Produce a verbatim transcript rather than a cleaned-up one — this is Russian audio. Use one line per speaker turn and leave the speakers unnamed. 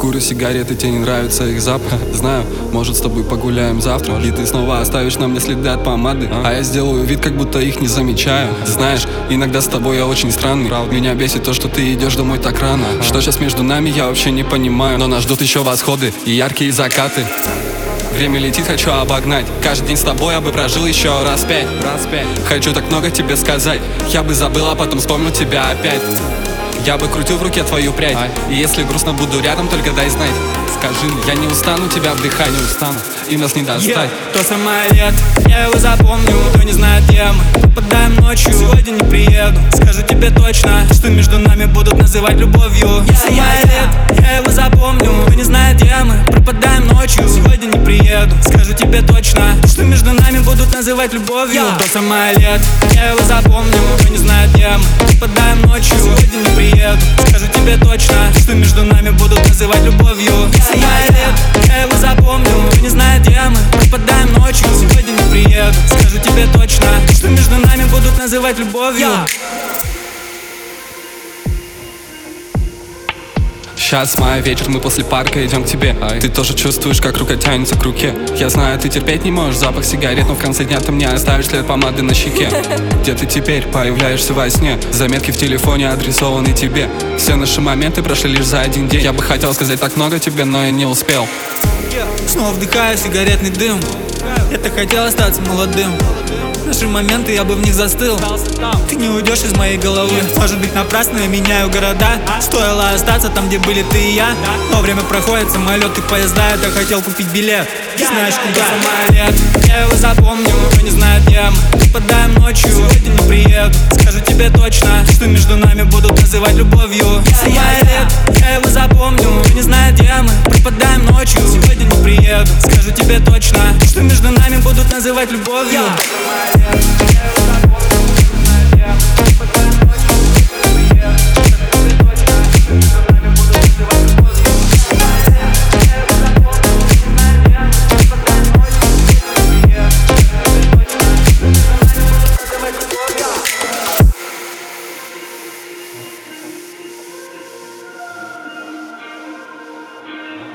Курю сигареты, тебе не нравится их запах. Знаю, может с тобой погуляем завтра, и ты снова оставишь на мне следы от помады, а я сделаю вид, как будто их не замечаю. Знаешь, иногда с тобой я очень странный. Меня бесит то, что ты идешь домой так рано. Что сейчас между нами, я вообще не понимаю. Но нас ждут еще восходы и яркие закаты. Время летит, хочу обогнать. Каждый день с тобой я бы прожил еще раз пять. Раз пять. Хочу так много тебе сказать. Я бы забыл, а потом вспомнил тебя опять. Я бы крутил в руке твою прядь. И если грустно буду рядом, только дай знать. Скажи мне, я не устану тебя вдыхать, не устану, и нас не достать.
yeah. То самое лето, я его запомню. Кто не знает, где мы, попадаем ночью. Сегодня не приеду, скажу тебе точно, что между нами будут называть любовью. yeah, Самое yeah, yeah. лето, я его запомню. Кто не знает, где мы, пропадаем ночью. Сегодня не приеду, скажу тебе точно, что между нами будут называть любовью. yeah. То самое лето, я его запомню. Кто не знает, где мы, пропадаем ночью. Сегодня не приеду, скажу тебе точно, что между нами будут называть любовью. Самое лето, я его запомню. Кто не знает, где мы, пропадаем ночью. Сегодня не приеду, скажу тебе точно, что между нами будут называть любовью.
Сейчас май вечер, мы после парка идем к тебе. Ай. Ты тоже чувствуешь, как рука тянется к руке. Я знаю, ты терпеть не можешь запах сигарет, но в конце дня ты мне оставишь след помады на щеке. Где ты теперь? Появляешься во сне. Заметки в телефоне адресованы тебе. Все наши моменты прошли лишь за один день. Я бы хотел сказать так много тебе, но я не успел.
Снова вдыхаю сигаретный дым. Я так хотел остаться молодым. Наши моменты, я бы в них застыл. Ты не уйдешь из моей головы. Может быть, напрасно я меняю города. Стоило остаться там, где были ты и я. Но время проходит, самолеты, поезда. Я так хотел купить билет. Знаешь, куда самолет? Я его запомню. Кто не знает, где мы, попадаем ночью. Сегодня не приеду, скажу тебе точно, что между нами будут называть любовью. Самолет, я его запомню. Кто не знает, где мы, пропадаем ночью. Сегодня не приеду, скажу тебе точно, что между нами будут называть любовью.